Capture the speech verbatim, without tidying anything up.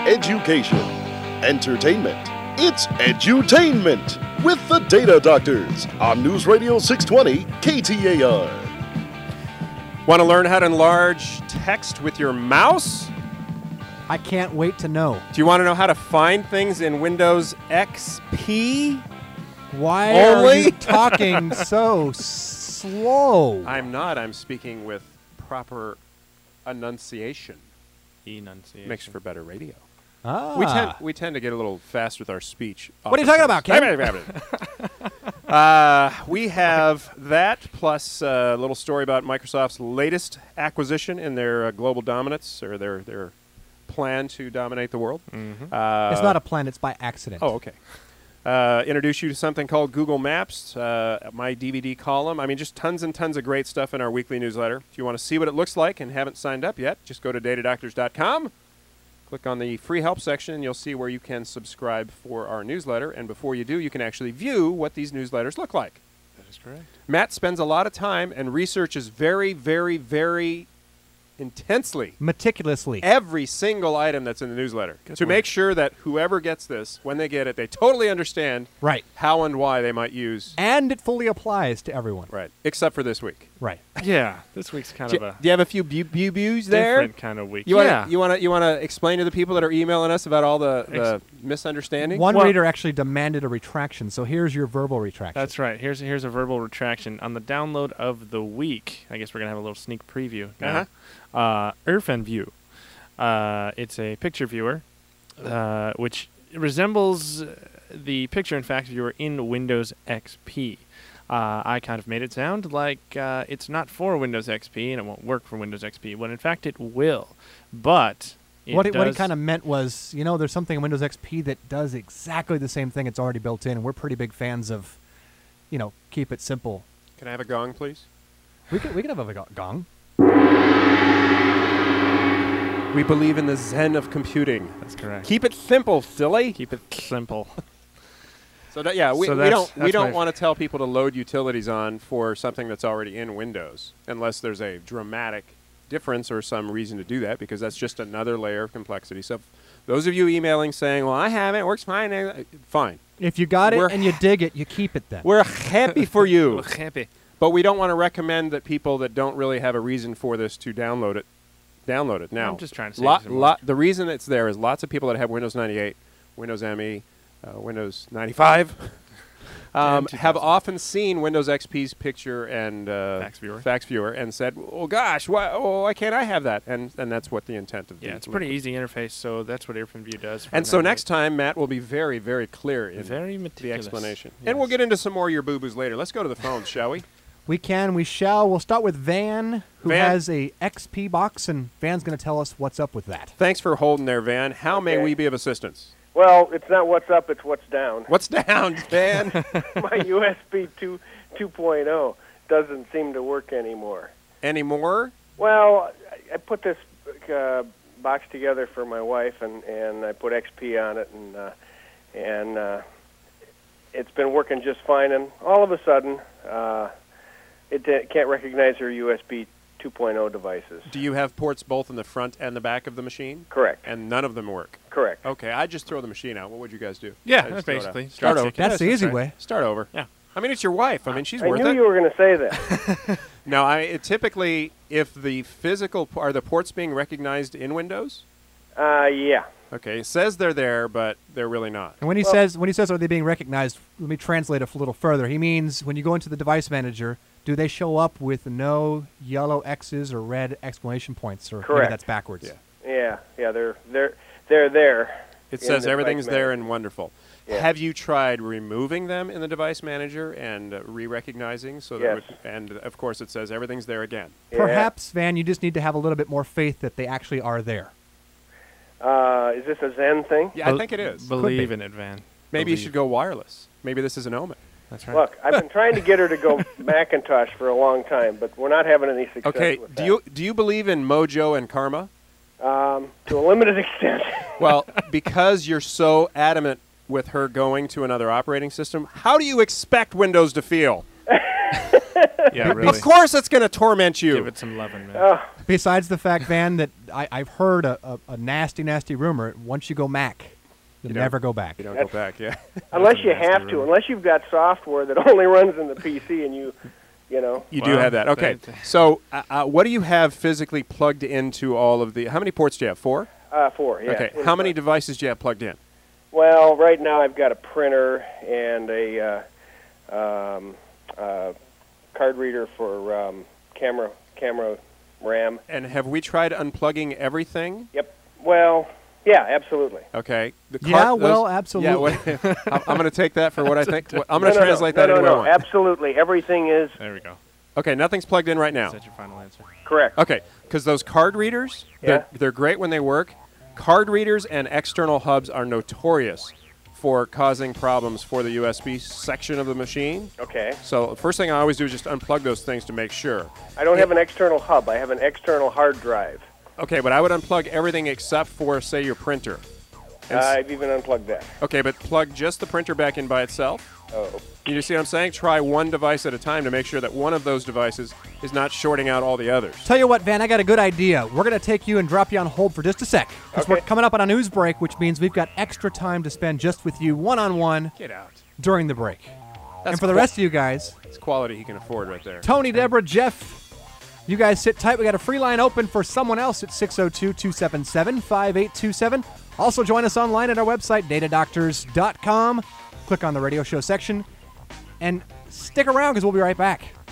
education, entertainment. It's edutainment with the Data Doctors on News Radio six twenty K T A R. Want to learn how to enlarge text with your mouse? I can't wait to know. Do you want to know how to find things in Windows X P? Why Only? are you talking so slow? I'm not. I'm speaking with proper enunciation. Enunciation. Makes for better radio. Ah. We tend we tend to get a little fast with our speech. What are you talking about, Ken? uh, we have that plus a little story about Microsoft's latest acquisition in their uh, global dominance or their their plan to dominate the world. Mm-hmm. Uh, It's not a plan. It's by accident. Oh, okay. Uh, introduce you to something called Google Maps, uh, my D V D column. I mean, just tons and tons of great stuff in our weekly newsletter. If you want to see what it looks like and haven't signed up yet, just go to data doctors dot com. Click on the free help section, and you'll see where you can subscribe for our newsletter. And before you do, you can actually view what these newsletters look like. That is correct. Matt spends a lot of time and researches very, very, very intensely Meticulously. every single item that's in the newsletter Good to work. make sure that whoever gets this, when they get it, they totally understand Right. how and why they might use. And it fully applies to everyone. Right. Except for this week. Right. Yeah, this week's kind Do, of a do you have a few bu- bu- bu's there? different kind of week. You want yeah. to you want to you want to explain to the people that are emailing us about all the, the misunderstanding? One Well- reader actually demanded a retraction, so here's your verbal retraction. That's right. Here's here's a verbal retraction on the download of the week. I guess we're gonna have a little sneak preview now. Uh-huh. Uh, IrfanView. Uh, it's a picture viewer, uh, which resembles uh, the picture and fax viewer in Windows X P. Uh, I kind of made it sound like uh, it's not for Windows X P and it won't work for Windows X P, when in fact it will. But it What it, what he does- kind of meant was, you know, there's something in Windows X P that does exactly the same thing. It's already built in, and we're pretty big fans of, you know, keep it simple. Can I have a gong, please? We could we could have a go- gong. We believe in the zen of computing. That's correct. Keep it simple, silly. Keep it simple. So that, yeah, we, So we that's- don't we that's don't my- want to tell people to load utilities on for something that's already in Windows, unless there's a dramatic difference or some reason to do that, because that's just another layer of complexity. So, those of you emailing saying, "Well, I have it, it works fine," uh, fine. If you got it We're- and you dig it, you keep it then. We're happy for you, Happy. but we don't want to recommend that people that don't really have a reason for this to download it, download it. Now, I'm just trying to save lot, some lot, the reason it's there is lots of people that have Windows ninety-eight, Windows M E, uh, Windows ninety-five. Um, And have often seen Windows X P's picture and uh, Fax viewer. fax viewer and said, "Oh gosh, why? Oh, why can't I have that?" And and that's what the intent of the Yeah, it's a pretty easy interface, so that's what IrfanView does. for And so ninety-eight. next time, Matt will be very, very clear in very the meticulous. explanation. Yes. And we'll get into some more of your boo-boos later. Let's go to the phones, shall we? We can, we shall. We'll start with Van, who Van. has a X P box, and Van's going to tell us what's up with that. Thanks for holding there, Van. How may Okay. we be of assistance? Well, it's not what's up, it's what's down. What's down, Van? My U S B two, 2.0 doesn't seem to work anymore. Any more? Well, I, I put this uh, box together for my wife, and, and I put X P on it, and uh, and uh, it's been working just fine. And all of a sudden, uh, it uh, can't recognize her U S B two point oh devices. Do you have ports both in the front and the back of the machine? Correct. And none of them work? Correct. Okay, I'd just throw the machine out. What would you guys do? Yeah, I'd just that's throw it out. basically. Start That's over. it. That's Yes, the easy right. way. Start over. Yeah. I mean, it's your wife. I mean, she's I worth knew it. you were going to say that. No, I it typically, if the physical, p- are the ports being recognized in Windows? uh, yeah. Okay, it says they're there, but they're really not. And when he Well- says when he says are they being recognized, let me translate it a little further. He means when you go into the device manager, do they show up with no yellow X's or red exclamation points? Or maybe Correct. that's backwards. Yeah. Yeah, yeah, they're they're they're there. It in says the everything's device there manager. and wonderful. Yeah. Have you tried removing them in the device manager and uh, re-recognizing? So that Yes. would- and of course it says everything's there again. Yeah. Perhaps, Van, you just need to have a little bit more faith that they actually are there. Uh, is this a Zen thing? Yeah, I Bel- think it is. Believe be. in it, Van. Maybe you Believe. should go wireless. Maybe this is an omen. That's right. Look, I've been trying to get her to go Macintosh for a long time, but we're not having any success Okay, with do that. you do you believe in mojo and karma? Um, to a limited extent. Well, because you're so adamant with her going to another operating system, how do you expect Windows to feel? Yeah, really. Of course it's going to torment you. Give it some loving, man. Oh, Besides the fact, Van, that I, I've heard a, a, a nasty, nasty rumor. Once you go Mac, you'll You don't- never go back. You don't go back, yeah. unless a you nasty have to, rumor. unless you've got software that only runs in the P C, and you, you know. You do Well, have that. Okay. that- So uh, uh, what do you have physically plugged into all of the – how many ports do you have? Four? Uh, four, yeah. Okay. How many devices do you have plugged in? Well, right now I've got a printer and a uh, um, uh, card reader for um, camera camera RAM. And have we tried unplugging everything? Yep. Well, yeah, absolutely. Okay. The Yeah, cart- well, those- absolutely. Yeah, wait, I'm, I'm going to take that for what I think. I'm going to no, no, translate no, that no, any way no, I want. absolutely. Everything is There we go. Okay, nothing's plugged in right now. Is that your final answer? correct. Okay, because those card readers, they're, Yeah. they're great when they work. Card readers and external hubs are notorious for causing problems for the U S B section of the machine. Okay. So the first thing I always do is just unplug those things to make sure. I don't have an external hub. I have an external hard drive. Okay, but I would unplug everything except for, say, your printer. And s- I've even unplugged that. okay, but plug just the printer back in by itself. Oh. You see what I'm saying? Try one device at a time to make sure that one of those devices is not shorting out all the others. Tell you what, Van, I got a good idea. We're going to take you and drop you on hold for just a sec. Because we're Okay. coming up on a news break, which means we've got extra time to spend just with you one-on-one Get out. during the break. That's and for the qua- rest of you guys, It's quality he can afford right there. Tony, Deborah, Jeff, you guys sit tight. We got a free line open for someone else at six oh two, two seven seven, five eight two seven. Also join us online at our website, data doctors dot com. Click on the radio show section and stick around because we'll be right back.